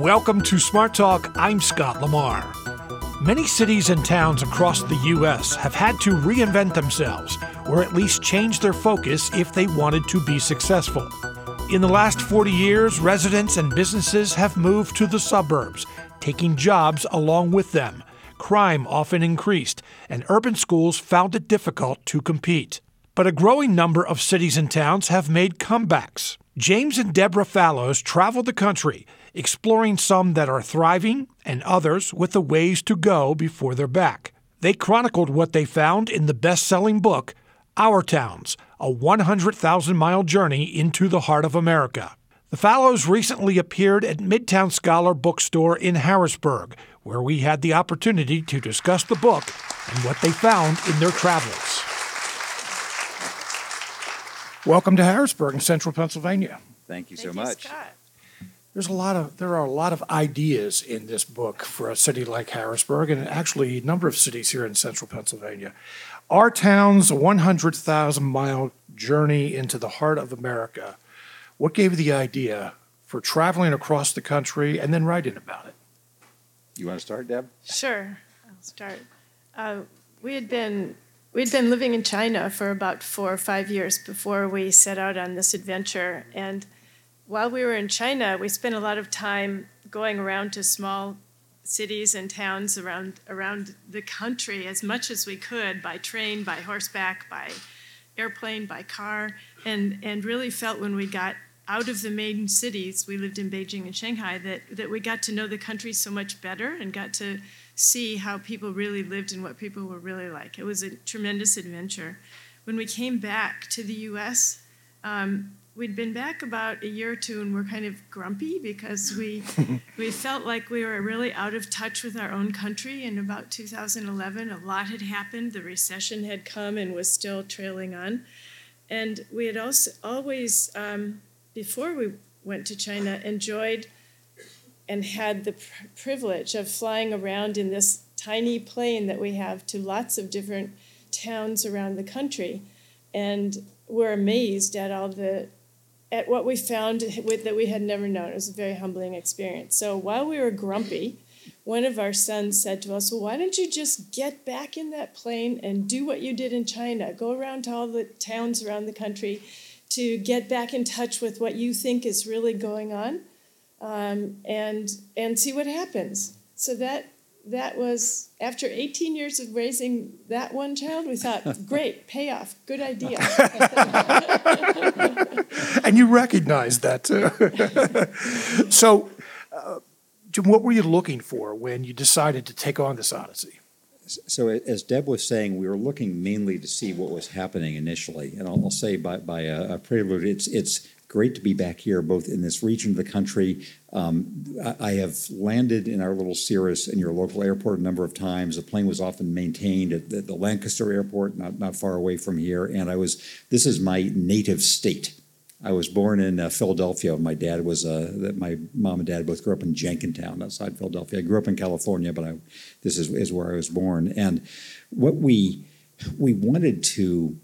Welcome to Smart Talk. I'm Scott Lamar. Many cities and towns across the U.S. have had to reinvent themselves, or at least change their focus if they wanted to be successful. In the last 40 years, residents and businesses have moved to the suburbs, taking jobs along with them. Crime often increased, and urban schools found it difficult to compete. But a growing number of cities and towns have made comebacks. James and Deborah Fallows travel the country, exploring some that are thriving and others with a ways to go before they're back. They chronicled what they found in the best-selling book, Our Towns, a 100,000-mile journey into the heart of America. The Fallows recently appeared at Midtown Scholar Bookstore in Harrisburg, where we had the opportunity to discuss the book and what they found in their travels. Welcome to Harrisburg in central Pennsylvania. Thank you so much. Scott. There are a lot of ideas in this book for a city like Harrisburg, and actually a number of cities here in central Pennsylvania. Our Town's 100,000-mile journey into the heart of America. What gave you the idea for traveling across the country and then writing about it? You want to start, Deb? Sure, I'll start. We'd been living in China for about 4 or 5 years before we set out on this adventure. And while we were in China, we spent a lot of time going around to small cities and towns around the country as much as we could, by train, by horseback, by airplane, by car, and really felt when we got out of the main cities, we lived in Beijing and Shanghai, that we got to know the country so much better and got to see how people really lived and what people were really like. It was a tremendous adventure. When we came back to the U.S., we'd been back about a year or two, and we're kind of grumpy because we felt like we were really out of touch with our own country. In about 2011, a lot had happened. The recession had come and was still trailing on. And we had also always, before we went to China, enjoyed and had the privilege of flying around in this tiny plane that we have to lots of different towns around the country. And we're amazed at what we found that we had never known. It was a very humbling experience. So while we were grumpy, one of our sons said to us, well, why don't you just get back in that plane and do what you did in China? Go around to all the towns around the country to get back in touch with what you think is really going on, and see what happens. So that was, after 18 years of raising that one child, we thought, great, payoff, good idea. And you recognized that, too. So, Jim, what were you looking for when you decided to take on this odyssey? So as Deb was saying, we were looking mainly to see what was happening initially. And I'll say by a prelude, it's great to be back here, both in this region of the country. I have landed in our little Cirrus in your local airport a number of times. The plane was often maintained at the Lancaster Airport, not far away from here. And this is my native state. I was born in Philadelphia. My mom and dad both grew up in Jenkintown outside Philadelphia. I grew up in California, but this is where I was born. And what we wanted to,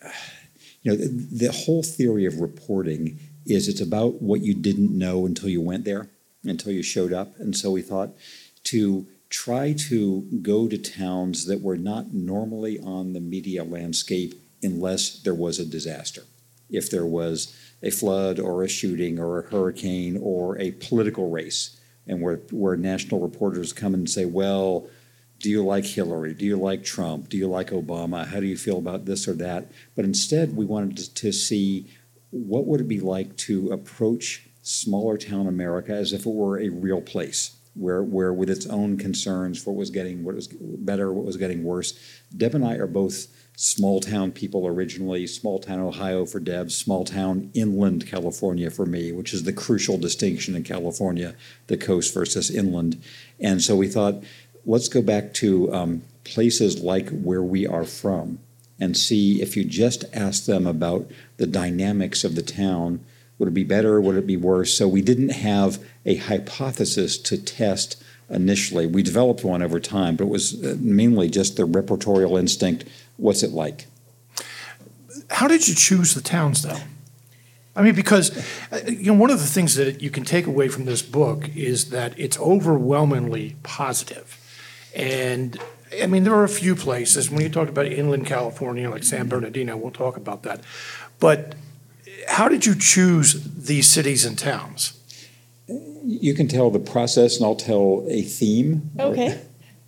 the whole theory of reporting is it's about what you didn't know until you went there, until you showed up. And so we thought to try to go to towns that were not normally on the media landscape unless there was a disaster. If there was a flood or a shooting or a hurricane or a political race, and where national reporters come and say, well, do you like Hillary? Do you like Trump? Do you like Obama? How do you feel about this or that? But instead, we wanted to see what would it be like to approach smaller town America as if it were a real place, where with its own concerns for what was better, what was getting worse. Deb and I are both small town people originally, small town Ohio for Deb, small town inland California for me, which is the crucial distinction in California, the coast versus inland. And so we thought, let's go back to places like where we are from and see if you just ask them about the dynamics of the town, would it be better, would it be worse? So we didn't have a hypothesis to test initially. We developed one over time, but it was mainly just the reportorial instinct. What's it like? How did you choose the towns, though? I mean, because one of the things that you can take away from this book is that it's overwhelmingly positive. And I mean, there are a few places, when you talk about inland California, like San Bernardino, we'll talk about that. But how did you choose these cities and towns? You can tell the process, and I'll tell a theme. Okay.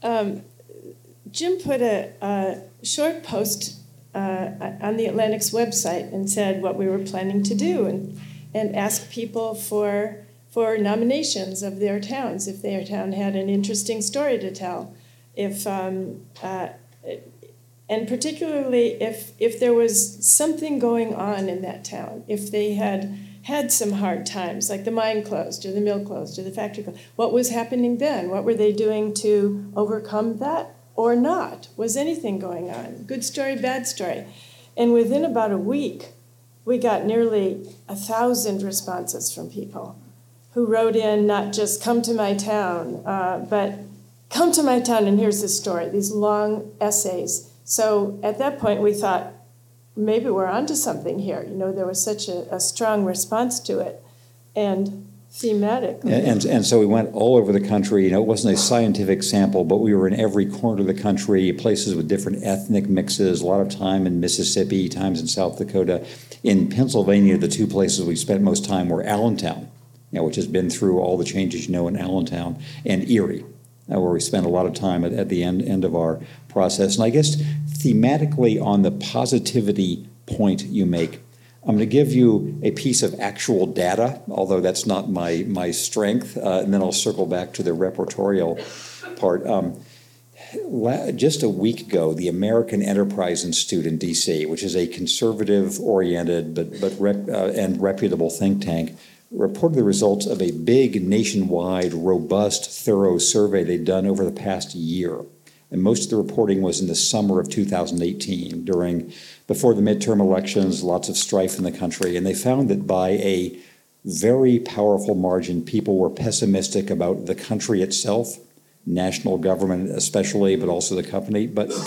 Jim put a short post on the Atlantic's website and said what we were planning to do, and asked people for nominations of their towns if their town had an interesting story to tell, and particularly if there was something going on in that town, if they had some hard times, like the mine closed or the mill closed or the factory closed. What was happening then? What were they doing to overcome that or not? Was anything going on? Good story, bad story. And within about a week, we got nearly 1,000 responses from people who wrote in not just come to my town, but come to my town and here's the story, these long essays. So at that point, we thought, maybe we're onto something here. There was such a strong response to it, and thematic. And so we went all over the country. It wasn't a scientific sample, but we were in every corner of the country, places with different ethnic mixes, a lot of time in Mississippi, times in South Dakota. In Pennsylvania, the two places we spent most time were Allentown, which has been through all the changes in Allentown, and Erie, where we spent a lot of time at the end of our process. And I guess thematically on the positivity point you make, I'm going to give you a piece of actual data, although that's not my strength, and then I'll circle back to the repertorial part. Just a week ago, the American Enterprise Institute in D.C., which is a conservative-oriented and reputable think tank, reported the results of a big, nationwide, robust, thorough survey they'd done over the past year. And most of the reporting was in the summer of 2018, before the midterm elections, lots of strife in the country. And they found that by a very powerful margin, people were pessimistic about the country itself, national government especially, but also the country.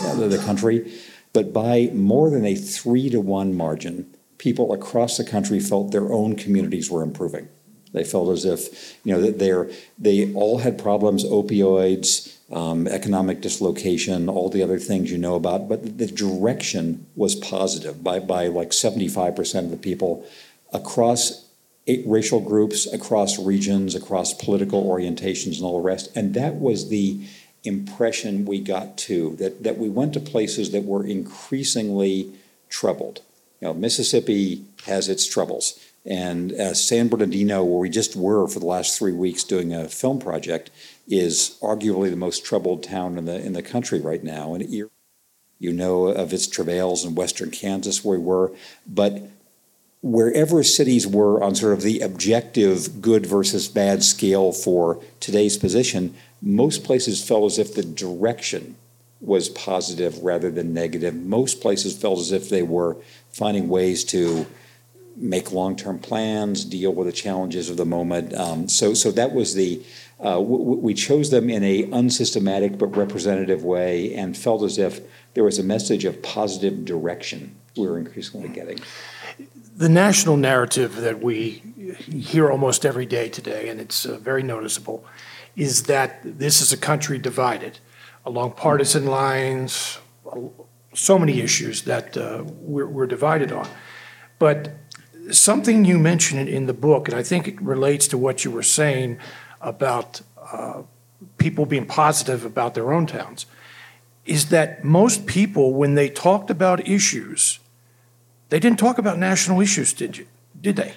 But by more than a 3-to-1 margin, people across the country felt their own communities were improving. They felt as if, that they all had problems, opioids, economic dislocation, all the other things you know about, but the direction was positive by like 75% of the people across racial groups, across regions, across political orientations and all the rest. And that was the impression we got too, that we went to places that were increasingly troubled. Mississippi has its troubles. And San Bernardino, where we just were for the last 3 weeks doing a film project, is arguably the most troubled town in the country right now. And of its travails in western Kansas where we were. But wherever cities were on sort of the objective good versus bad scale for today's position, most places felt as if the direction was positive rather than negative. Most places felt as if they were finding ways to make long-term plans, deal with the challenges of the moment. So that was we chose them in a unsystematic but representative way and felt as if there was a message of positive direction we were increasingly getting. The national narrative that we hear almost every day today, and it's very noticeable, is that this is a country divided along partisan lines, so many issues that we're divided on. But something you mentioned in the book, and I think it relates to what you were saying about people being positive about their own towns, is that most people, when they talked about issues, they didn't talk about national issues, did they?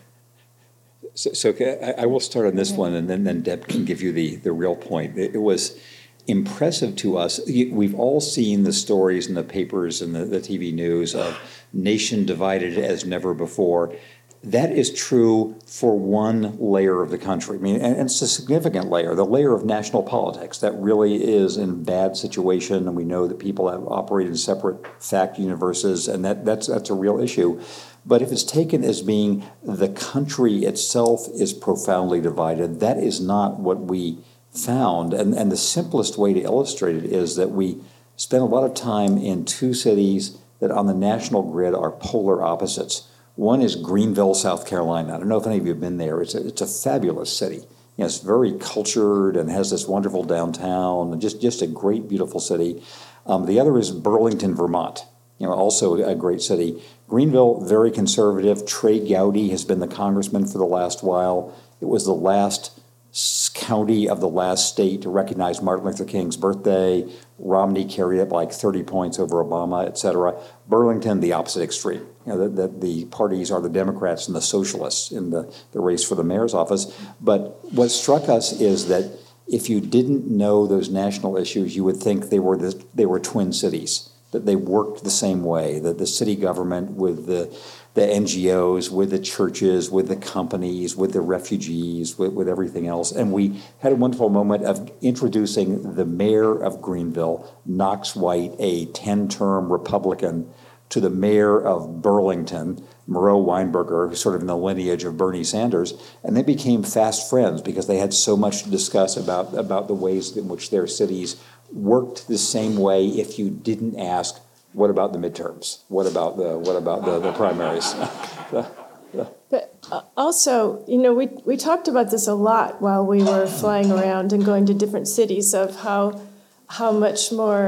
So I will start on this one, and then Deb can give you the real point. It was impressive to us. We've all seen the stories in the papers and the TV news of nation divided as never before. That is true for one layer of the country. I mean, and it's a significant layer, the layer of national politics that really is in bad situation, and we know that people have operated in separate fact universes, and that's a real issue. But if it's taken as being the country itself is profoundly divided, that is not what we found. And the simplest way to illustrate it is that we spent a lot of time in two cities that on the national grid are polar opposites. One is Greenville, South Carolina. I don't know if any of you have been there. It's a fabulous city. It's very cultured and has this wonderful downtown, and just a great, beautiful city. The other is Burlington, Vermont. Also a great city. Greenville, very conservative. Trey Gowdy has been the congressman for the last while. It was the last county of the last state to recognize Martin Luther King's birthday. Romney carried it like 30 points over Obama, et cetera. Burlington, the opposite extreme. The parties are the Democrats and the socialists in the race for the mayor's office. But what struck us is that if you didn't know those national issues, you would think they were twin cities, that they worked the same way, that the city government with the NGOs, with the churches, with the companies, with the refugees, with everything else. And we had a wonderful moment of introducing the mayor of Greenville, Knox White, a 10-term Republican, to the mayor of Burlington, Moreau Weinberger, who's sort of in the lineage of Bernie Sanders. And they became fast friends because they had so much to discuss about the ways in which their cities worked the same way if you didn't ask, what about the midterms? What about the primaries? But also, we talked about this a lot while we were flying around and going to different cities of how much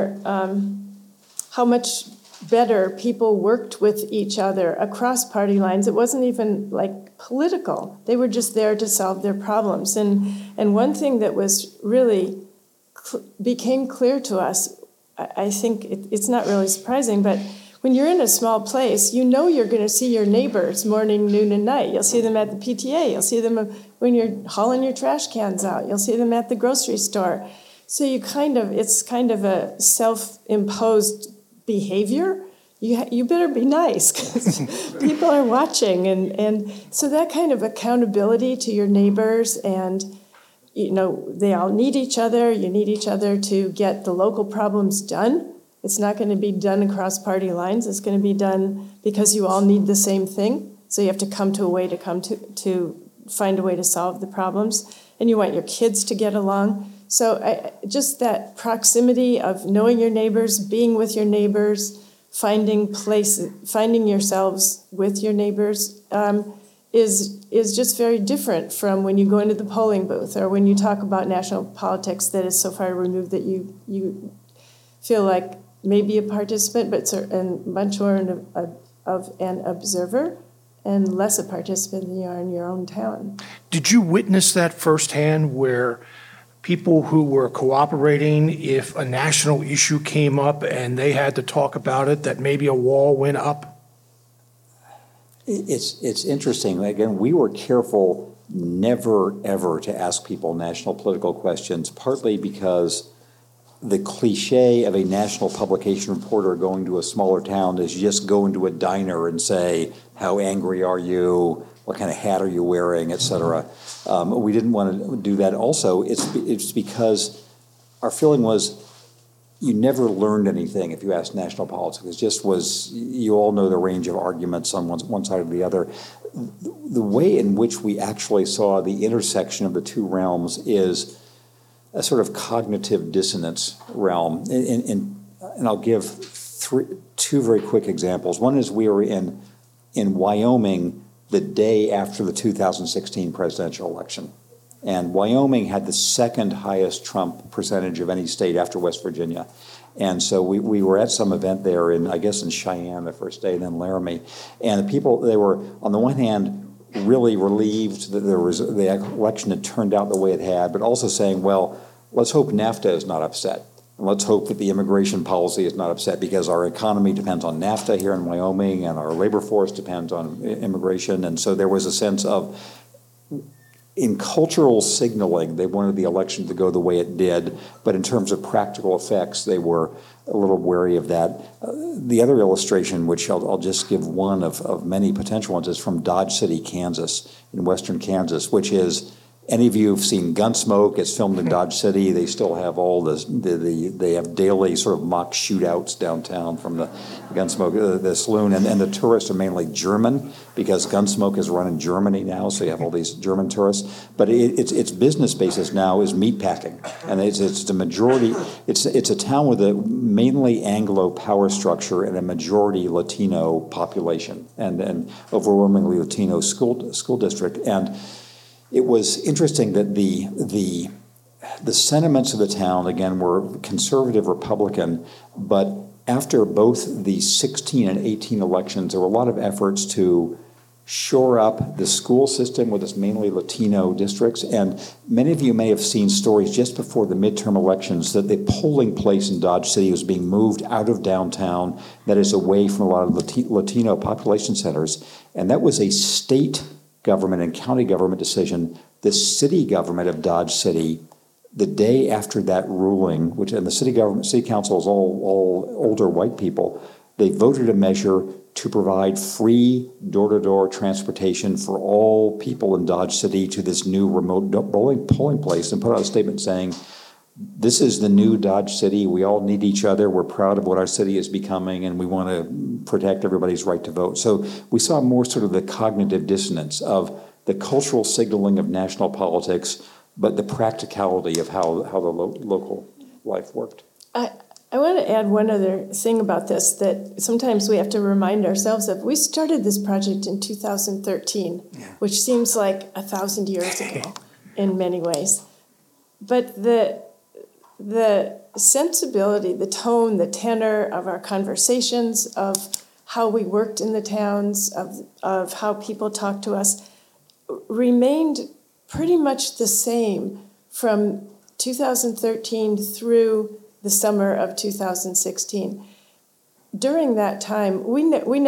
better people worked with each other across party lines. It wasn't even like political. They were just there to solve their problems. And one thing that was really became clear to us, I think it's not really surprising, but when you're in a small place, you're going to see your neighbors morning, noon, and night. You'll see them at the PTA. You'll see them when you're hauling your trash cans out. You'll see them at the grocery store. So it's kind of a self-imposed behavior. You better be nice because people are watching. And so that kind of accountability to your neighbors, and they all need each other. You need each other to get the local problems done. It's not going to be done across party lines. It's going to be done because you all need the same thing. So you have to come to a way to find a way to solve the problems. And you want your kids to get along. So just that proximity of knowing your neighbors, being with your neighbors, finding yourselves with your neighbors, is just very different from when you go into the polling booth or when you talk about national politics that is so far removed that you feel like maybe a participant, but much more of an observer and less a participant than you are in your own town. Did you witness that firsthand where people who were cooperating, if a national issue came up and they had to talk about it, that maybe a wall went up? It's interesting. Again, we were careful never, ever to ask people national political questions, partly because the cliche of a national publication reporter going to a smaller town is just go into a diner and say, how angry are you? What kind of hat are you wearing, et cetera. We didn't want to do that. Also, it's because our feeling was you never learned anything if you asked national politics. It just was, you all know the range of arguments on one side or the other. The way in which we actually saw the intersection of the two realms is a sort of cognitive dissonance realm. And I'll give two very quick examples. One is we were in Wyoming the day after the 2016 presidential election. And Wyoming had the second highest Trump percentage of any state after West Virginia. And so we were at some event there in Cheyenne the first day, and then Laramie. And the people, they were, on the one hand, really relieved that the election had turned out the way it had, but also saying, well, let's hope NAFTA is not upset. And let's hope that the immigration policy is not upset, because our economy depends on NAFTA here in Wyoming, and our labor force depends on immigration. And so there was a sense of, in cultural signaling, they wanted the election to go the way it did, but in terms of practical effects, they were a little wary of that. The other illustration, which I'll just give one of many potential ones, is from Dodge City, Kansas, in western Kansas, which is Any of you have seen Gunsmoke? It's filmed in Dodge City. They still have all this. They have daily sort of mock shootouts downtown from the Gunsmoke, the saloon, and the tourists are mainly German because Gunsmoke is run in Germany now, so you have all these German tourists. But its business basis now is meatpacking, and it's the majority. It's a town with a mainly Anglo power structure and a majority Latino population, and overwhelmingly Latino school district. And it was interesting that the sentiments of the town, again, were conservative Republican, but after both the 16 and 18 elections, there were a lot of efforts to shore up the school system with its mainly Latino districts. And many of you may have seen stories just before the midterm elections that the polling place in Dodge City was being moved out of downtown, that is away from a lot of Latino population centers. And that was a state government and county government decision. The city government of Dodge City, the day after that ruling, and the city council is all older white people, they voted a measure to provide free door-to-door transportation for all people in Dodge City to this new remote polling place, and put out a statement saying, this is the new Dodge City. We all need each other. We're proud of what our city is becoming, and we want to protect everybody's right to vote. So we saw more sort of the cognitive dissonance of the cultural signaling of national politics, but the practicality of how the local life worked. I want to add one other thing about this that sometimes we have to remind ourselves of. We started this project in 2013, which seems like 1,000 years ago in many ways. But the sensibility, the tone, the tenor of our conversations, of how we worked in the towns, of how people talked to us, remained pretty much the same from 2013 through the summer of 2016. During that time, we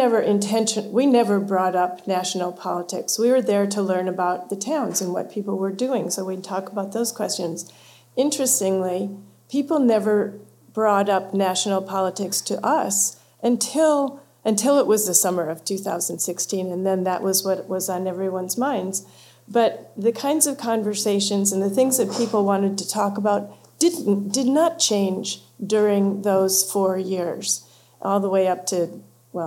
never brought up national politics. We were there to learn about the towns and what people were doing, so we'd talk about those questions. Interestingly, people never brought up national politics to us until it was the summer of 2016, and then that was what was on everyone's minds. But the kinds of conversations and the things that people wanted to talk about did not change during those 4 years, all the way up to,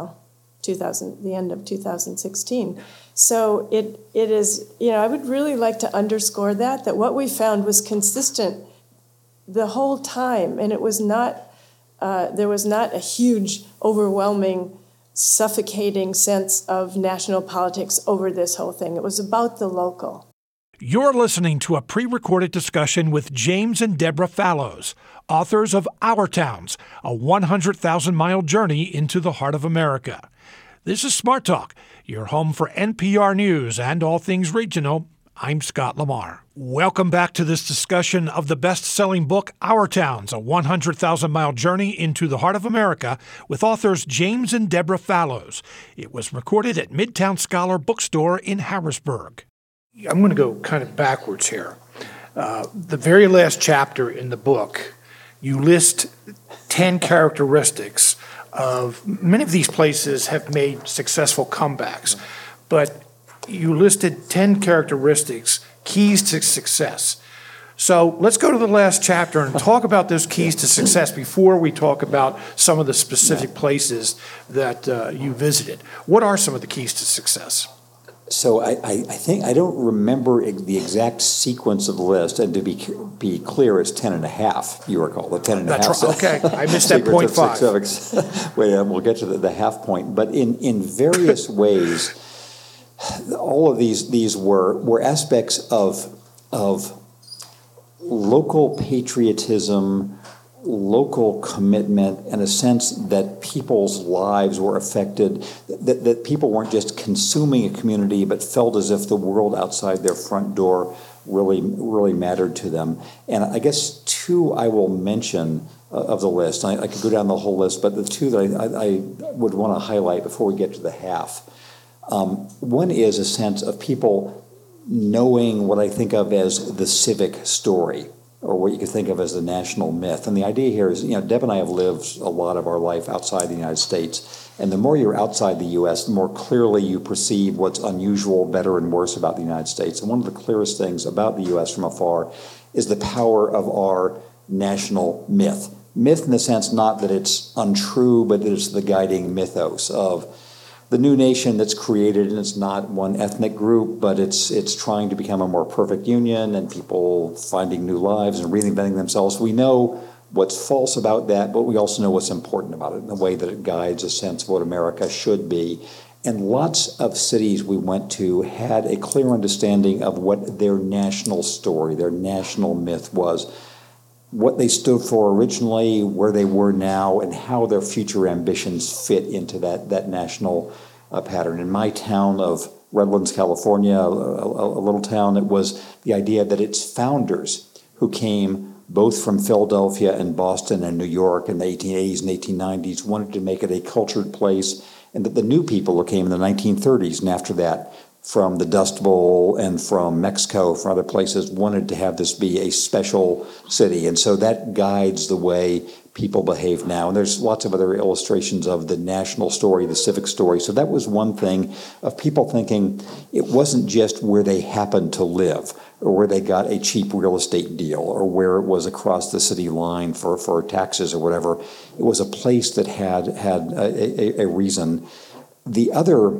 the end of 2016. So it is, I would really like to underscore that what we found was consistent the whole time, and it was not, there was not a huge, overwhelming, suffocating sense of national politics over this whole thing. It was about the local. You're listening to a pre-recorded discussion with James and Deborah Fallows, authors of Our Towns, a 100,000-mile journey into the heart of America. This is Smart Talk, your home for NPR News and all things regional. I'm Scott Lamar. Welcome back to this discussion of the best-selling book, Our Towns, a 100,000-mile journey into the heart of America, with authors James and Deborah Fallows. It was recorded at Midtown Scholar Bookstore in Harrisburg. I'm going to go kind of backwards here. The very last chapter in the book, you list 10 characteristics of many of these places have made successful comebacks, but you listed 10 characteristics, keys to success. So let's go to the last chapter and talk about those keys to success before we talk about some of the specific places that you visited. What are some of the keys to success? So I think I don't remember the exact sequence of the list, and to be clear, it's 10 and a half. You recall the 10 and a half. That's right. Okay, I missed that 0.5. Wait, we'll get to the half point. But in various ways, all of these were aspects of local patriotism, local commitment, and a sense that people's lives were affected, that people weren't just consuming a community, but felt as if the world outside their front door really mattered to them. And I guess two I will mention of the list. I could go down the whole list, but the two that I would want to highlight before we get to the half. One is a sense of people knowing what I think of as the civic story. or what you could think of as the national myth. And the idea here is, Deb and I have lived a lot of our life outside the United States. And the more you're outside the U.S., the more clearly you perceive what's unusual, better, and worse about the United States. And one of the clearest things about the U.S. from afar is the power of our national myth. Myth in the sense not that it's untrue, but that it's the guiding mythos of the new nation that's created, and it's not one ethnic group, but it's trying to become a more perfect union and people finding new lives and reinventing themselves. We know what's false about that, but we also know what's important about it in the way that it guides a sense of what America should be. And lots of cities we went to had a clear understanding of what their national story, their national myth was, what they stood for originally, where they were now, and how their future ambitions fit into that national pattern. In my town of Redlands, California, a little town, it was the idea that its founders, who came both from Philadelphia and Boston and New York in the 1880s and 1890s, wanted to make it a cultured place, and that the new people who came in the 1930s and after that from the Dust Bowl and from Mexico, from other places, wanted to have this be a special city. And so that guides the way people behave now. And there's lots of other illustrations of the national story, the civic story. So that was one thing of people thinking it wasn't just where they happened to live or where they got a cheap real estate deal or where it was across the city line for taxes or whatever. It was a place that had a reason. The other...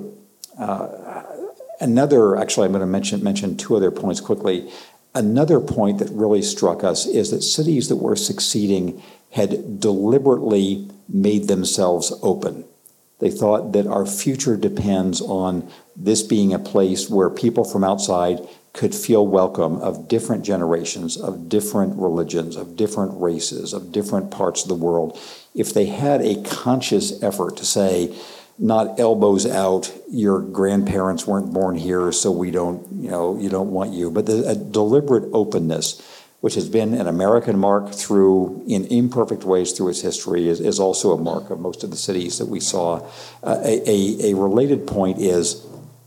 actually, I'm going to mention two other points quickly. Another point that really struck us is that cities that were succeeding had deliberately made themselves open. They thought that our future depends on this being a place where people from outside could feel welcome of different generations, of different religions, of different races, of different parts of the world. If they had a conscious effort to say, not elbows out, your grandparents weren't born here, so we don't, you don't want you. But a deliberate openness, which has been an American mark through, in imperfect ways through its history, is also a mark of most of the cities that we saw. A related point is,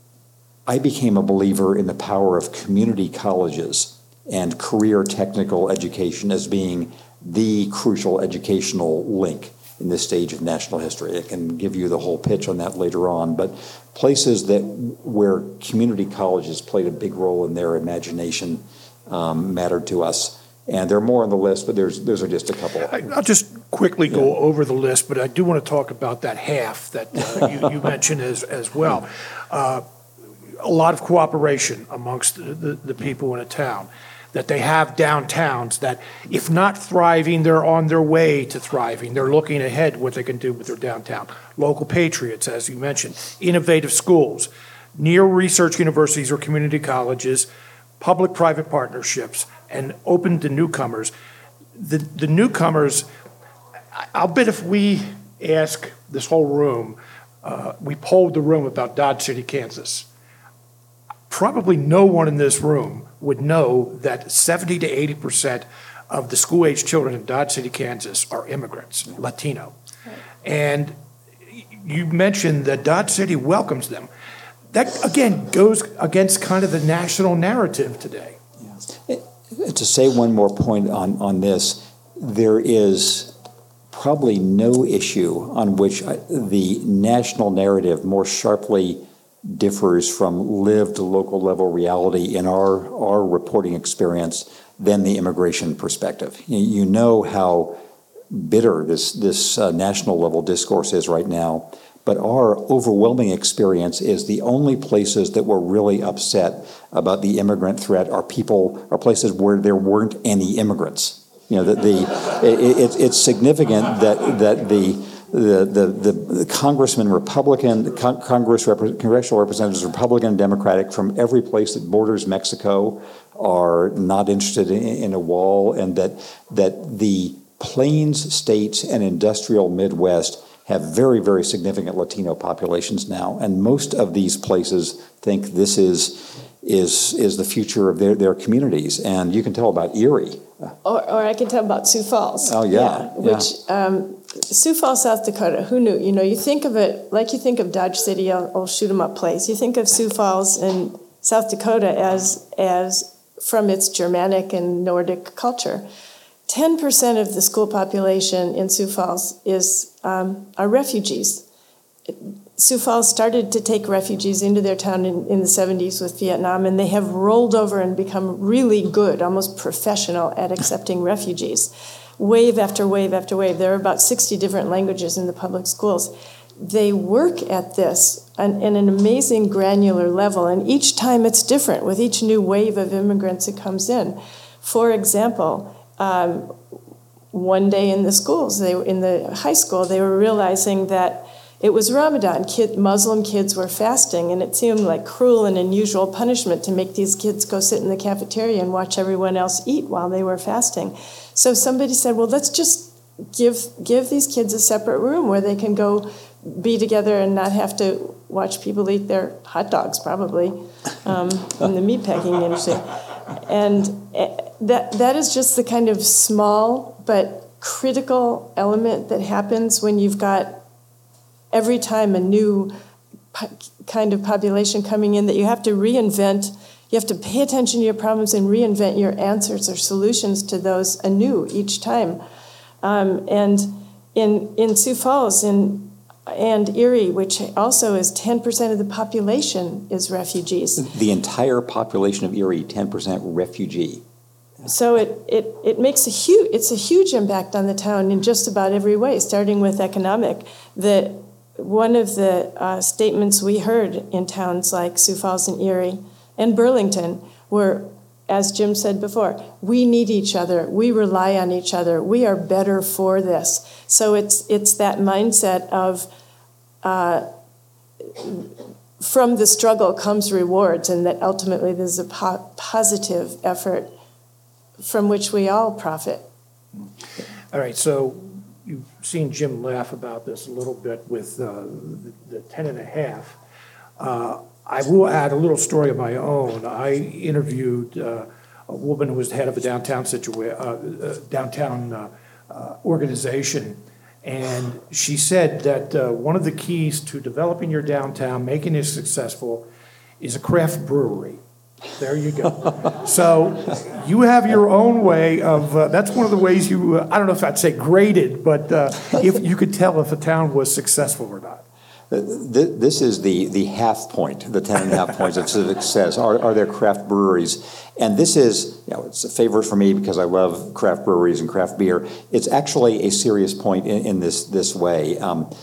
I became a believer in the power of community colleges and career technical education as being the crucial educational link in this stage of national history. I can give you the whole pitch on that later on, but places where community colleges played a big role in their imagination mattered to us. And there are more on the list, but those are just a couple. I'll just quickly go over the list, but I do want to talk about that half that you mentioned as well. A lot of cooperation amongst the people in a town, that they have downtowns that, if not thriving, they're on their way to thriving. They're looking ahead what they can do with their downtown. Local patriots, as you mentioned, innovative schools, near research universities or community colleges, public-private partnerships, and open to newcomers. The newcomers, I'll bet if we ask this whole room, we polled the room about Dodge City, Kansas, probably no one in this room would know that 70 to 80% of the school-age children in Dodge City, Kansas are immigrants, Latino. Right. And you mentioned that Dodge City welcomes them. That, again, goes against kind of the national narrative today. Yeah. To say one more point on this, there is probably no issue on which the national narrative more sharply differs from lived local level reality in our reporting experience than the immigration perspective. You know how bitter this national level discourse is right now, but our overwhelming experience is the only places that were really upset about the immigrant threat are places where there weren't any immigrants. It's significant that the congressmen, congressional representatives, Republican and Democratic, from every place that borders Mexico are not interested in a wall, and that the Plains states and industrial Midwest have very, very significant Latino populations now, and most of these places think this is the future of their communities, and you can tell about Erie. Or I can tell about Sioux Falls. Oh yeah. Which Sioux Falls, South Dakota. Who knew? You think of it like you think of Dodge City, old shoot 'em up place. You think of Sioux Falls in South Dakota as from its Germanic and Nordic culture. 10% of the school population in Sioux Falls are refugees. Sioux Falls started to take refugees into their town in the 70s with Vietnam, and they have rolled over and become really good, almost professional at accepting refugees. Wave after wave after wave. There are about 60 different languages in the public schools. They work at this on an amazing granular level, and each time it's different with each new wave of immigrants that comes in. For example, one day in the schools, in the high school, they were realizing that it was Ramadan. Muslim kids were fasting, and it seemed like cruel and unusual punishment to make these kids go sit in the cafeteria and watch everyone else eat while they were fasting. So somebody said, well, let's just give these kids a separate room where they can go be together and not have to watch people eat their hot dogs, probably, in the meatpacking industry. And that is just the kind of small but critical element that happens when you've got every time a new kind of population coming in that you have to reinvent. You have to pay attention to your problems and reinvent your answers or solutions to those anew each time. And in Sioux Falls and Erie, which also is 10% of the population is refugees. The entire population of Erie, 10% refugee. So it makes a huge impact on the town in just about every way, starting with economic. One of the statements we heard in towns like Sioux Falls and Erie and Burlington were, as Jim said before, we need each other, we rely on each other, we are better for this. So it's that mindset of from the struggle comes rewards, and that ultimately there's a positive effort from which we all profit. All right, so you've seen Jim laugh about this a little bit with the 10.5. I will add a little story of my own. I interviewed a woman who was the head of a downtown organization, and she said that one of the keys to developing your downtown, making it successful, is a craft brewery. There you go. So you have your own way of, that's one of the ways you, I don't know if I'd say graded, but if you could tell if a town was successful or not. This is the half point, the 10.5 points of success. Are there craft breweries? And this is, it's a favorite for me because I love craft breweries and craft beer. It's actually a serious point in this way.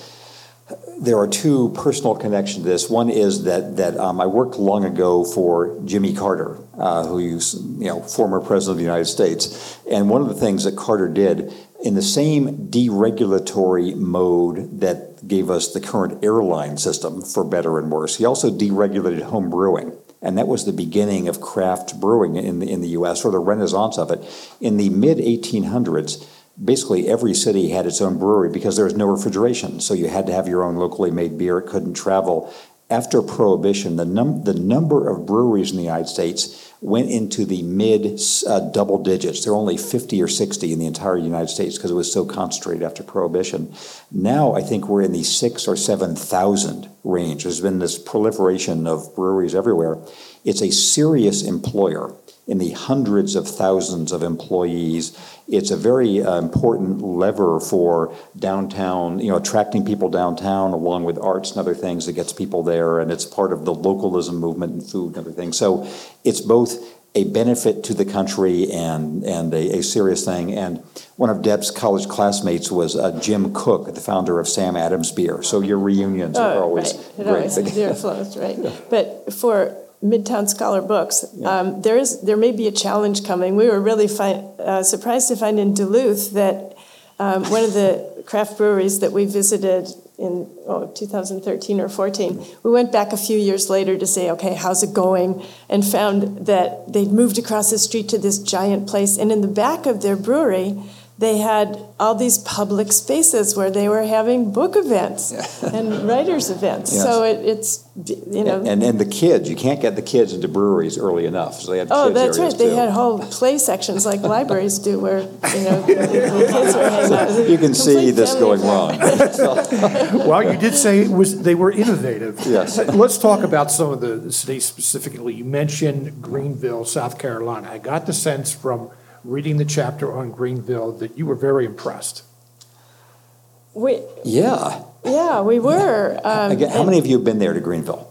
There are two personal connections to this. One is that I worked long ago for Jimmy Carter, who's former president of the United States. And one of the things that Carter did in the same deregulatory mode that gave us the current airline system, for better and worse, he also deregulated home brewing. And that was the beginning of craft brewing in the U.S., or the renaissance of it. In the mid-1800s, basically every city had its own brewery because there was no refrigeration. So you had to have your own locally made beer. It couldn't travel. After Prohibition, the number of breweries in the United States went into the mid double digits. There were only 50 or 60 in the entire United States because it was so concentrated after Prohibition. Now I think we're in the 6,000 or 7,000 range. There's been this proliferation of breweries everywhere. It's a serious employer in the hundreds of thousands of employees. It's a very important lever for downtown, attracting people downtown along with arts and other things that gets people there, and it's part of the localism movement and food and everything. So it's both a benefit to the country and a serious thing. And one of Deb's college classmates was Jim Cook, the founder of Sam Adams Beer. So your reunions are always right. great. It flows, right? But for Midtown Scholar Books, there may be a challenge coming. We were really surprised to find in Duluth that one of the craft breweries that we visited in 2013 or 14, we went back a few years later to say, okay, how's it going? And found that they'd moved across the street to this giant place. And in the back of their brewery, they had all these public spaces where they were having book events and writers' events. Yes. So it's, you know. And the kids, you can't get the kids into breweries early enough, so they had kids That's areas right. They too. had whole play sections like libraries do where, you know, the kids are hanging out. You can see Complete this family going affair. wrong. Well, you did say they were innovative. Yes. Let's talk about some of the cities specifically. You mentioned Greenville, South Carolina. I got the sense from reading the chapter on Greenville that you were very impressed. Yeah. Yeah, we were. Again, how many of you have been there to Greenville?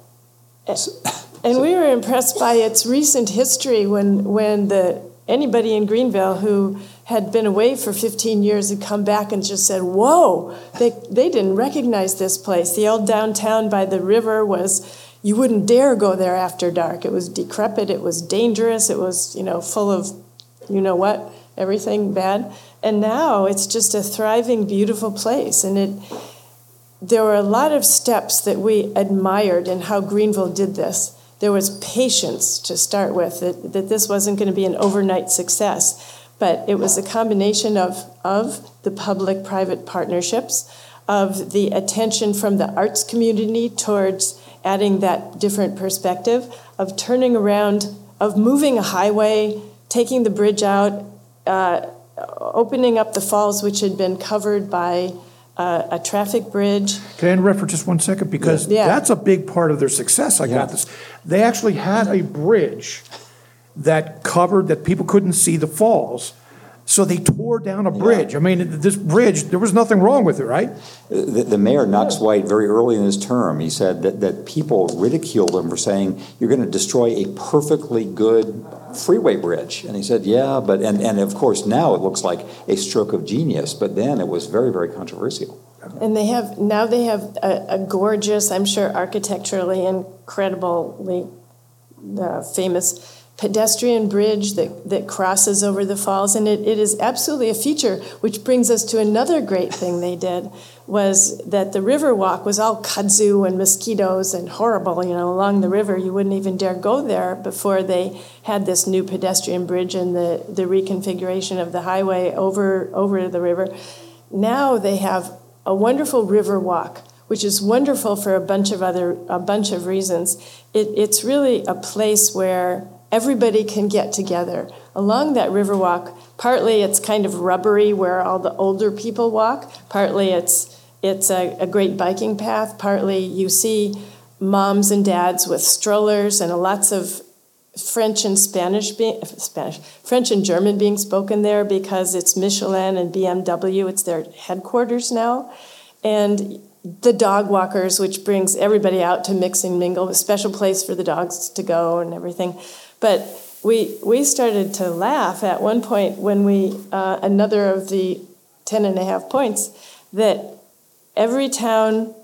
And we were impressed by its recent history when anybody in Greenville who had been away for 15 years had come back and just said, whoa, they didn't recognize this place. The old downtown by the river you wouldn't dare go there after dark. It was decrepit, it was dangerous, it was, you know, full of, you know what, everything bad. And now it's just a thriving, beautiful place. And there were a lot of steps that we admired in how Greenville did this. There was patience to start with, that this wasn't going to be an overnight success, but it was a combination of the public-private partnerships, of the attention from the arts community towards adding that different perspective, of turning around, of moving a highway, taking the bridge out, opening up the falls, which had been covered by a traffic bridge. Can I interrupt for just 1 second? Because that's a big part of their success. I got this. They actually had a bridge that covered, that people couldn't see the falls. So they tore down a bridge. I mean, this bridge, there was nothing wrong with it, right? The mayor, Knox White, very early in his term, he said that people ridiculed him for saying, you're going to destroy a perfectly good freeway bridge. And he said, yeah, but, and of course now it looks like a stroke of genius, but then it was very, very controversial. And they have a gorgeous, I'm sure architecturally incredibly famous pedestrian bridge that crosses over the falls, and it is absolutely a feature, which brings us to another great thing they did, was that the river walk was all kudzu and mosquitoes and horrible, you know, along the river. You wouldn't even dare go there before they had this new pedestrian bridge and the reconfiguration of the highway over the river. Now they have a wonderful river walk, which is wonderful for a bunch of reasons. It's really a place where everybody can get together. Along that river walk, partly it's kind of rubbery where all the older people walk, partly it's a great biking path, partly you see moms and dads with strollers and lots of French and French and German being spoken there because it's Michelin and BMW, it's their headquarters now. And the dog walkers, which brings everybody out to mix and mingle, a special place for the dogs to go and everything. But we started to laugh at one point when another of the 10.5 points, that every town,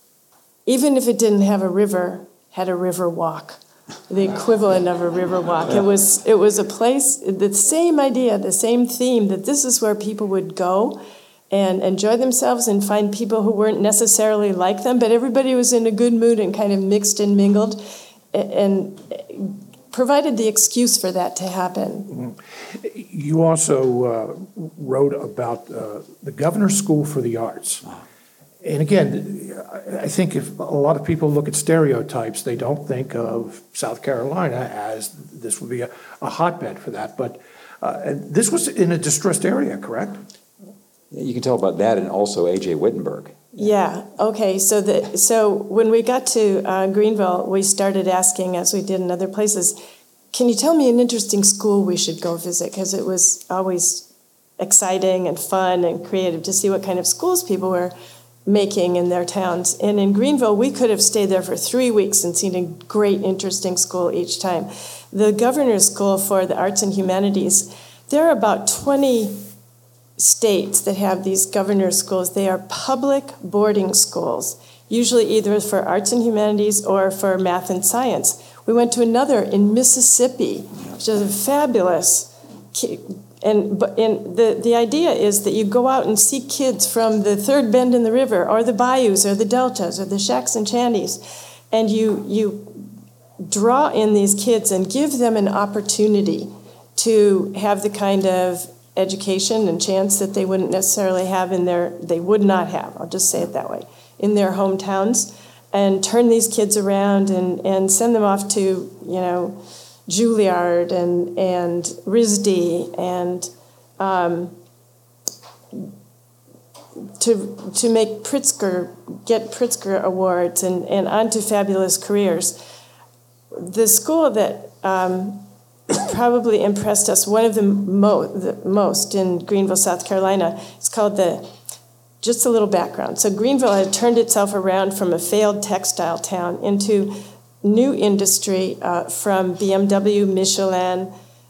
even if it didn't have a river, had a river walk, the equivalent of a river walk. It was a place, the same idea, the same theme, that this is where people would go and enjoy themselves and find people who weren't necessarily like them, but everybody was in a good mood and kind of mixed and mingled, and provided the excuse for that to happen. You also wrote about the Governor's School for the Arts. And again, I think if a lot of people look at stereotypes, they don't think of South Carolina as this would be a hotbed for that. But this was in a distressed area, correct? You can tell about that, and also A.J. Wittenberg. Yeah, okay, so when we got to Greenville, we started asking, as we did in other places, can you tell me an interesting school we should go visit? Because it was always exciting and fun and creative to see what kind of schools people were making in their towns. And in Greenville, we could have stayed there for 3 weeks and seen a great, interesting school each time. The Governor's School for the Arts and Humanities, there are about 20 states that have these governor's schools. They are public boarding schools, usually either for arts and humanities or for math and science. We went to another in Mississippi, which is a fabulous. And the idea is that you go out and see kids from the third bend in the river, or the bayous, or the deltas, or the shacks and shanties, and you draw in these kids and give them an opportunity to have the kind of education and chance that they wouldn't necessarily have they would not have, I'll just say it that way, in their hometowns, and turn these kids around and send them off to, Juilliard and RISD and to make get Pritzker awards and onto fabulous careers. The school that probably impressed us, one of the most in Greenville, South Carolina, it's called just a little background. So Greenville had turned itself around from a failed textile town into new industry from BMW, Michelin,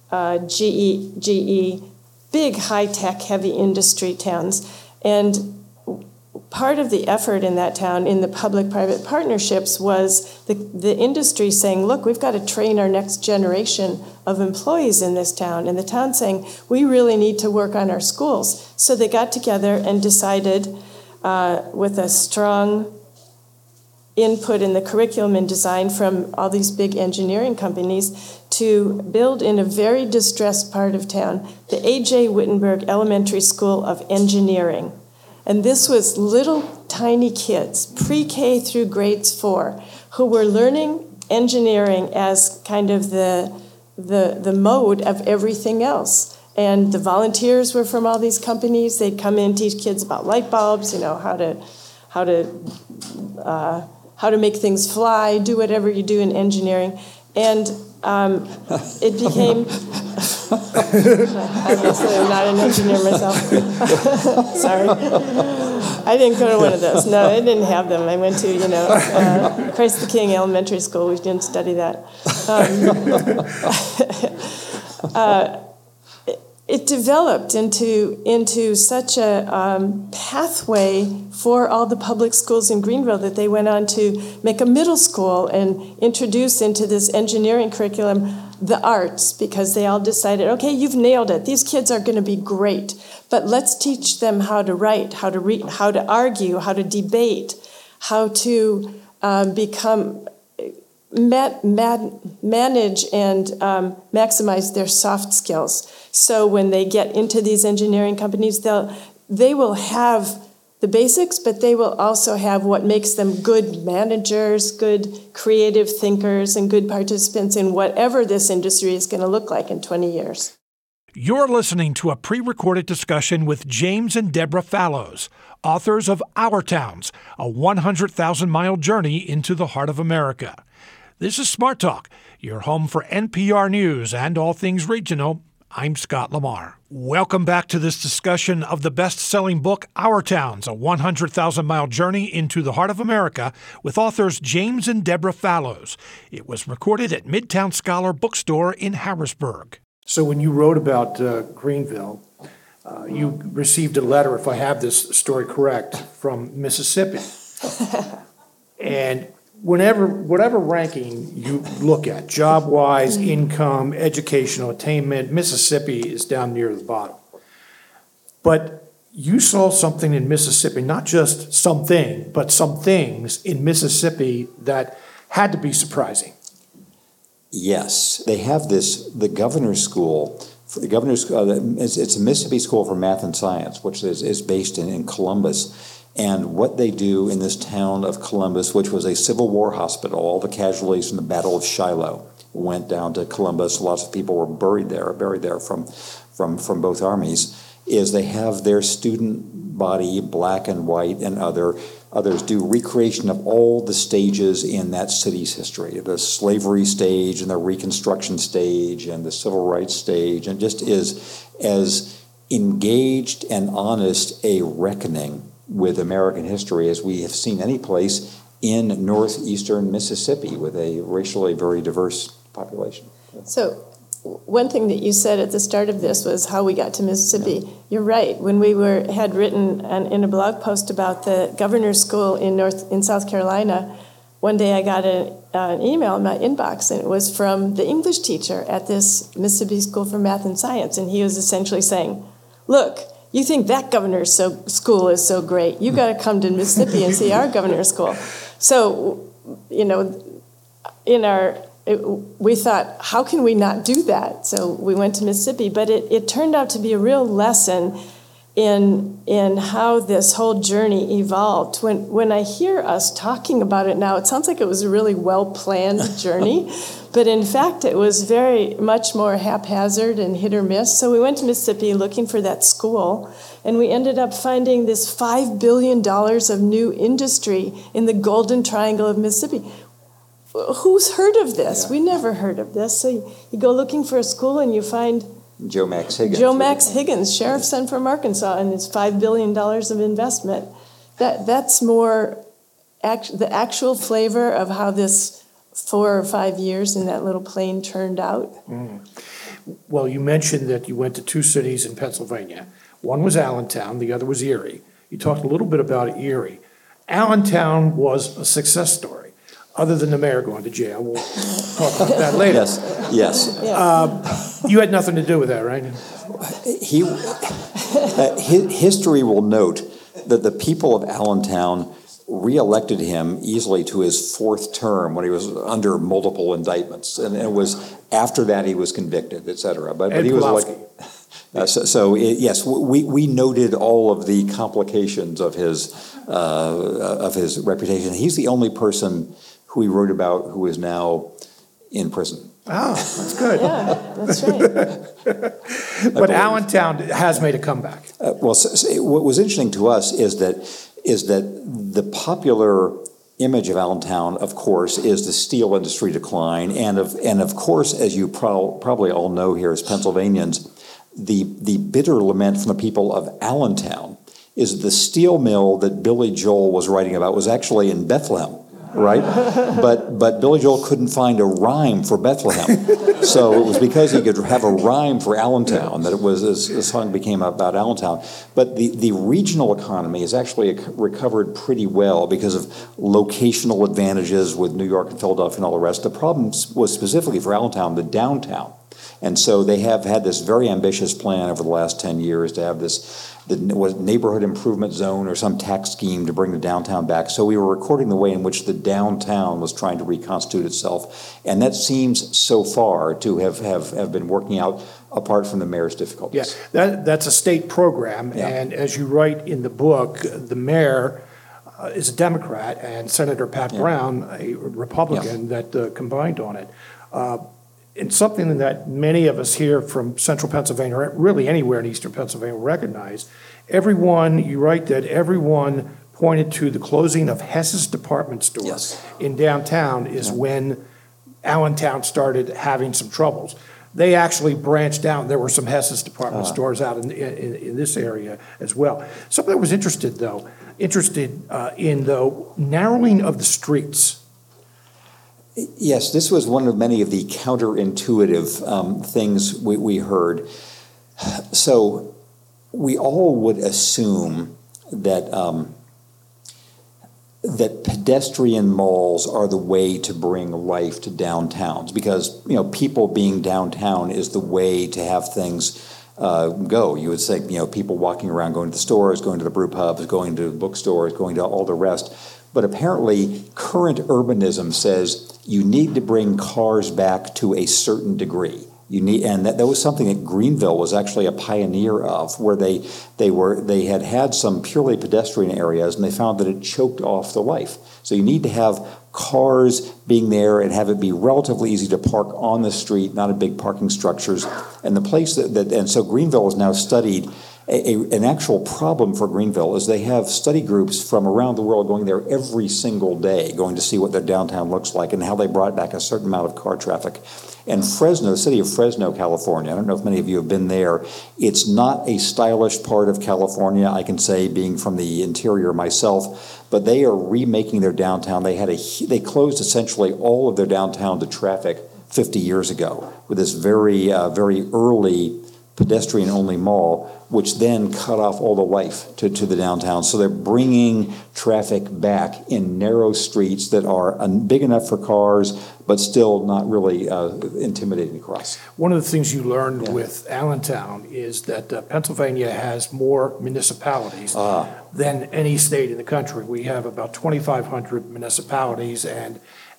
GE, big high-tech, heavy industry towns. And part of the effort in that town, in the public-private partnerships, was the industry saying, look, we've got to train our next generation of employees in this town. And the town saying, we really need to work on our schools. So they got together and decided, with a strong input in the curriculum and design from all these big engineering companies, to build in a very distressed part of town the A.J. Wittenberg Elementary School of Engineering. And this was little tiny kids, pre-K through grades 4, who were learning engineering as kind of the mode of everything else. And the volunteers were from all these companies. They'd come in, teach kids about light bulbs, how to make things fly, do whatever you do in engineering. And it became, obviously I'm not an engineer myself. Sorry. I didn't go to one of those. No, I didn't have them. I went to, Christ the King Elementary School. We didn't study that. It developed into such a pathway for all the public schools in Greenville that they went on to make a middle school and introduce into this engineering curriculum the arts, because they all decided, okay, you've nailed it. These kids are going to be great, but let's teach them how to write, how to read, how to argue, how to debate, how to become manage and maximize their soft skills. So when they get into these engineering companies, they will have the basics, but they will also have what makes them good managers, good creative thinkers, and good participants in whatever this industry is going to look like in 20 years. You're listening to a pre-recorded discussion with James and Deborah Fallows, authors of Our Towns, a 100,000-mile journey into the heart of America. This is Smart Talk, your home for NPR News and all things regional. I'm Scott Lamar. Welcome back to this discussion of the best-selling book, Our Towns, a 100,000-mile journey into the heart of America, with authors James and Deborah Fallows. It was recorded at Midtown Scholar Bookstore in Harrisburg. So when you wrote about Greenville, you received a letter, if I have this story correct, from Mississippi. And whatever ranking you look at, job-wise, income, educational attainment, Mississippi is down near the bottom. But you saw something in Mississippi, not just something, but some things in Mississippi that had to be surprising. Yes, they have the Governor's School. It's a Mississippi School for Math and Science, which is based in Columbus. And what they do in this town of Columbus, which was a Civil War hospital, all the casualties from the Battle of Shiloh went down to Columbus. Lots of people were buried there from both armies, is they have their student body, black and white and others, do recreation of all the stages in that city's history, the slavery stage and the Reconstruction stage and the Civil Rights stage, and just is as engaged and honest a reckoning with American history as we have seen any place in northeastern Mississippi with a racially very diverse population. So one thing that you said at the start of this was how we got to Mississippi. Yeah. You're right. When we had written in a blog post about the Governor's School in South Carolina, one day I got an email in my inbox, and it was from the English teacher at this Mississippi School for Math and Science, and he was essentially saying, look, you think that governor's school is so great. You got to come to Mississippi and see our governor's school. So, in our we thought, how can we not do that? So we went to Mississippi, but it turned out to be a real lesson in how this whole journey evolved. When I hear us talking about it now, it sounds like it was a really well-planned journey, but in fact, it was very much more haphazard and hit or miss. So we went to Mississippi looking for that school, and we ended up finding this $5 billion of new industry in the Golden Triangle of Mississippi. Who's heard of this? Yeah. We never heard of this. So you go looking for a school and you find Joe Max Higgins. Joe Max Higgins, sheriff's son from Arkansas, and it's $5 billion of investment. That's more the actual flavor of how this 4 or 5 years in that little plane turned out. Well, you mentioned that you went to 2 cities in Pennsylvania. One was Allentown, the other was Erie. You talked a little bit about Erie. Allentown was a success story, other than the mayor going to jail. We'll talk about that later. Yes. You had nothing to do with that, right? History will note that the people of Allentown reelected him easily to his 4th term when he was under multiple indictments, and it was after that he was convicted, et cetera. But he was like, yes, we noted all of the complications of his reputation. He's the only person who we wrote about who is now in prison. Oh, that's good. Yeah, that's right. But Allentown has made a comeback. What was interesting to us is that the popular image of Allentown, of course, is the steel industry decline, and of course, as you probably all know here as Pennsylvanians, the bitter lament from the people of Allentown is the steel mill that Billy Joel was writing about was actually in Bethlehem. Right, but Billy Joel couldn't find a rhyme for Bethlehem, so it was because he could have a rhyme for Allentown that it was this song became about Allentown. But the regional economy has actually recovered pretty well because of locational advantages with New York and Philadelphia and all the rest. The problem was specifically for Allentown, the downtown, and so they have had this very ambitious plan over the last 10 years to have the neighborhood improvement zone or some tax scheme to bring the downtown back. So we were recording the way in which the downtown was trying to reconstitute itself. And that seems so far to have been working out apart from the mayor's difficulties. Yeah, that's a state program. Yeah. And as you write in the book, the mayor is a Democrat and Senator Pat Brown, a Republican, that combined on it. And something that many of us here from central Pennsylvania, or really anywhere in eastern Pennsylvania, recognize, you write that everyone pointed to the closing of Hess's department store in downtown is when Allentown started having some troubles. They actually branched out. There were some Hess's department stores out in this area as well. Something I was interested in, narrowing of the streets. Yes, this was one of many of the counterintuitive things we heard. So we all would assume that that pedestrian malls are the way to bring life to downtowns because people being downtown is the way to have things go. You would say people walking around, going to the stores, going to the brew pubs, going to bookstores, going to all the rest. But apparently, current urbanism says you need to bring cars back to a certain degree. And that was something that Greenville was actually a pioneer of, where they had some purely pedestrian areas, and they found that it choked off the life. So you need to have cars being there and have it be relatively easy to park on the street, not in big parking structures. And the place and so Greenville is now studied. An actual problem for Greenville is they have study groups from around the world going there every single day, going to see what their downtown looks like and how they brought back a certain amount of car traffic. And Fresno, the city of Fresno, California, I don't know if many of you have been there, it's not a stylish part of California, I can say, being from the interior myself, but they are remaking their downtown. They closed essentially all of their downtown to traffic 50 years ago with this very early pedestrian-only mall, which then cut off all the life to the downtown. So they're bringing traffic back in narrow streets that are big enough for cars, but still not really intimidating to cross. One of the things you learned with Allentown is that Pennsylvania has more municipalities than any state in the country. We have about 2,500 municipalities, and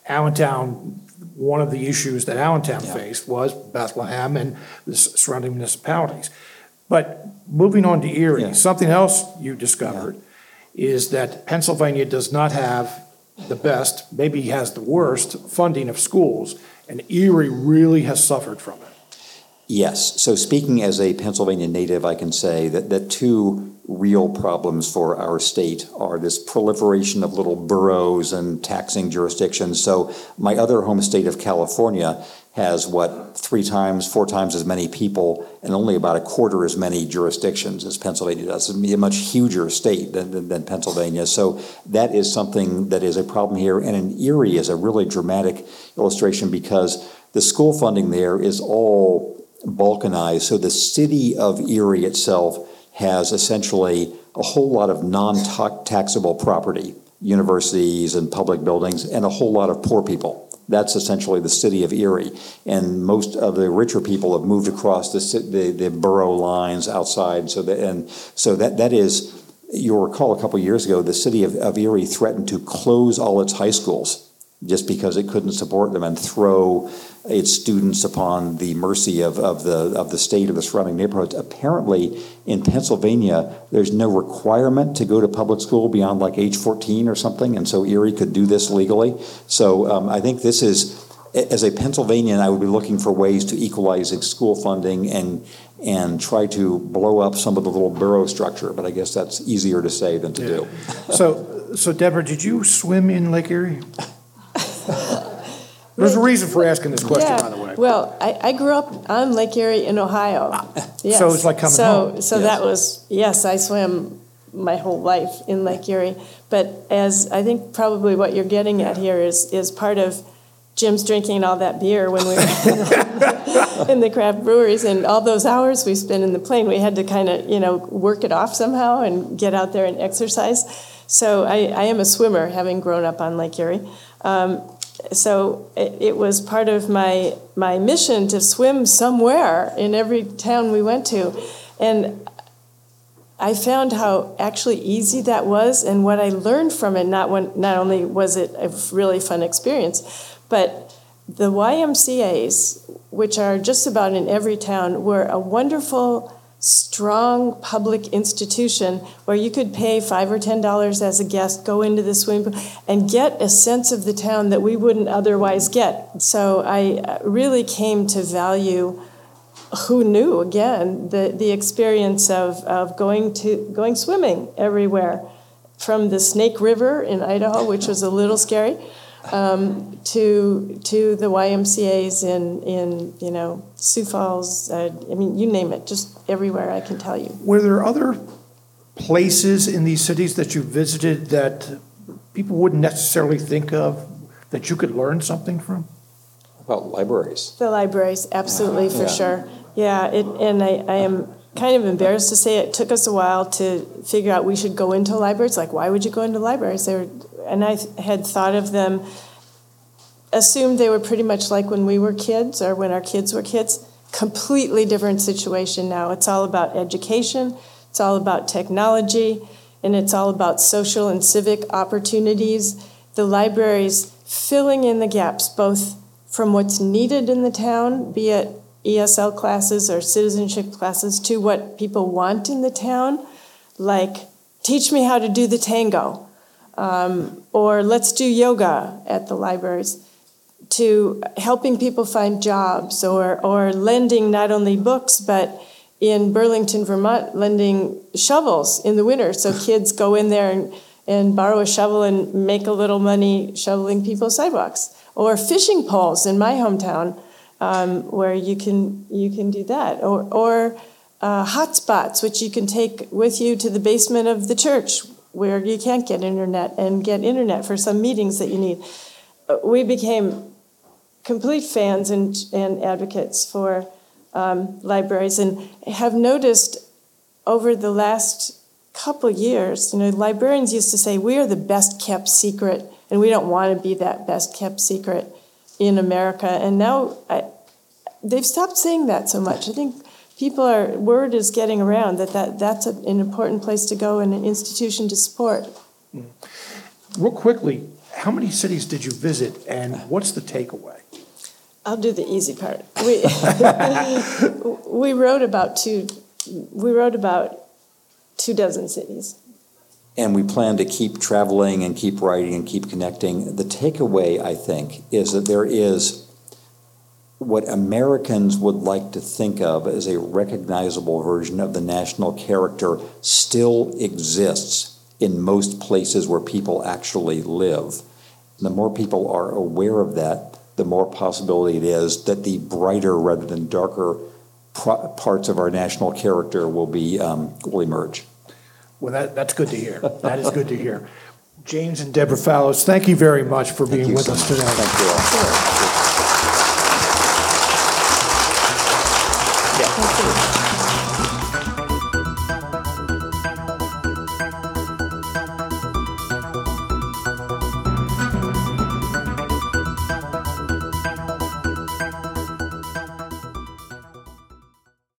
Allentown, one of the issues that Allentown faced was Bethlehem and the surrounding municipalities. But moving on to Erie, something else you discovered is that Pennsylvania does not have the best, maybe has the worst funding of schools, and Erie really has suffered from it. Yes. So speaking as a Pennsylvania native, I can say that two real problems for our state are this proliferation of little boroughs and taxing jurisdictions. So my other home state of California has, 3 times, 4 times as many people and only about a quarter as many jurisdictions as Pennsylvania does. It's a much huger state than Pennsylvania. So that is something that is a problem here. And in Erie is a really dramatic illustration because the school funding there is all balkanized. So the city of Erie itself has essentially a whole lot of non-taxable property, universities and public buildings, and a whole lot of poor people. That's essentially the city of Erie. And most of the richer people have moved across the borough lines outside. So that is, you'll recall a couple of years ago, the city of Erie threatened to close all its high schools just because it couldn't support them and throw its students upon the mercy of the state or the surrounding neighborhoods. Apparently, in Pennsylvania, there's no requirement to go to public school beyond like age 14 or something, and so Erie could do this legally. So I think this is, as a Pennsylvanian, I would be looking for ways to equalize school funding and try to blow up some of the little borough structure, but I guess that's easier to say than to do. So Deborah, did you swim in Lake Erie? There's a reason for asking this question, by the way. Well, I grew up on Lake Erie in Ohio. Yes. So it's like coming home. So that was, I swam my whole life in Lake Erie. But as I think probably what you're getting at here is part of Jim's drinking all that beer when we were in the craft breweries, and all those hours we spent in the plane, we had to kind of, work it off somehow and get out there and exercise. So I am a swimmer, having grown up on Lake Erie. So it was part of my mission to swim somewhere in every town we went to. And I found how actually easy that was, and what I learned from it, not only was it a really fun experience, but the YMCAs, which are just about in every town, were a wonderful, strong public institution where you could pay $5 or $10 as a guest, go into the swimming pool, and get a sense of the town that we wouldn't otherwise get. So I really came to value, who knew, again, the experience of going swimming everywhere, from the Snake River in Idaho, which was a little scary, to the YMCAs in Sioux Falls. You name it, just everywhere I can tell you. Were there other places in these cities that you visited that people wouldn't necessarily think of that you could learn something from? About libraries. The libraries, absolutely, for sure. Yeah, and I am kind of embarrassed to say it took us a while to figure out we should go into libraries. Like, why would you go into libraries? And I had thought of them, assumed they were pretty much like when we were kids or when our kids were kids. Completely different situation now. It's all about education, it's all about technology, and it's all about social and civic opportunities. The libraries filling in the gaps, both from what's needed in the town, be it ESL classes or citizenship classes, to what people want in the town, like teach me how to do the tango, or let's do yoga at the libraries, to helping people find jobs, or lending not only books, but in Burlington, Vermont, lending shovels in the winter. So kids go in there and borrow a shovel and make a little money shoveling people's sidewalks. Or fishing poles in my hometown, where you can do that. Or hotspots, which you can take with you to the basement of the church where you can't get internet, and get internet for some meetings that you need. We became complete fans and advocates for libraries, and have noticed over the last couple years, librarians used to say, we are the best kept secret, and we don't want to be that best kept secret in America. And now they've stopped saying that so much. I think word is getting around that's an important place to go and an institution to support. Real quickly, How many cities did you visit, and what's the takeaway? I'll do the easy part. We wrote about 24 cities. And we plan to keep traveling and keep writing and keep connecting. The takeaway, I think, is that there is what Americans would like to think of as a recognizable version of the national character still exists in most places where people actually live. The more people are aware of that, the more possibility it is that the brighter rather than darker parts of our national character will emerge. Well, that's good to hear. That is good to hear. James and Deborah Fallows, thank you very much for being with us today. Thank you all.